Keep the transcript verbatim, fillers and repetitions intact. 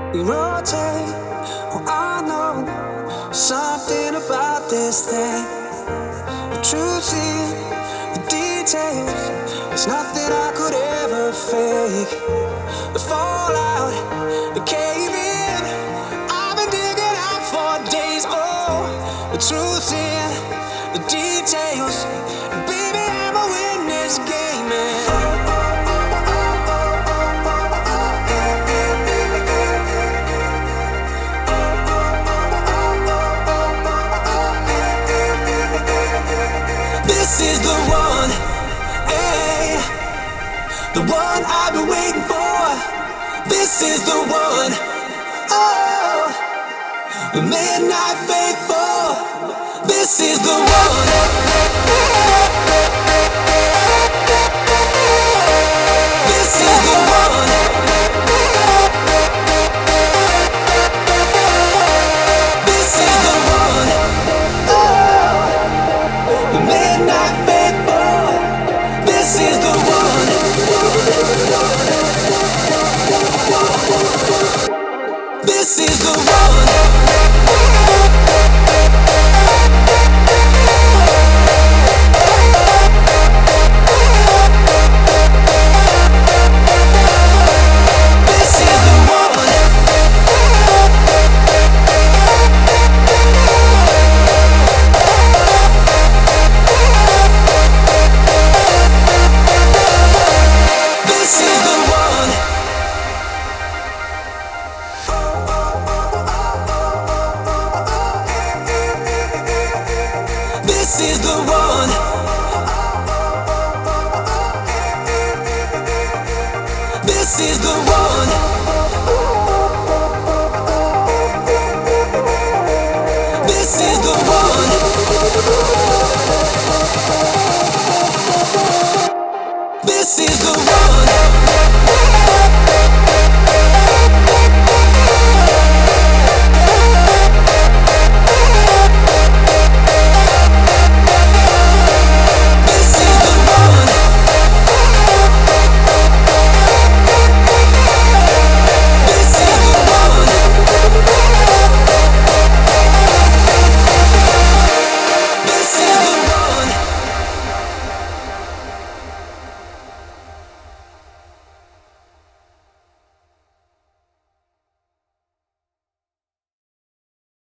We rotate. Oh, I know something about this thing. The truth in the details. It's nothing I could ever fake. The fallout, the cave in. I've been digging out for days. Oh, the truth in the details. And baby, I'm a witness game, man. This is the one, hey, the one I've been waiting for. This is the one, oh, the midnight faithful. This is the one. This is the one. This is the one, oh, the midnight faithful. This is the one. This is the one. This is the one. This is the one. This is the one. This is the one.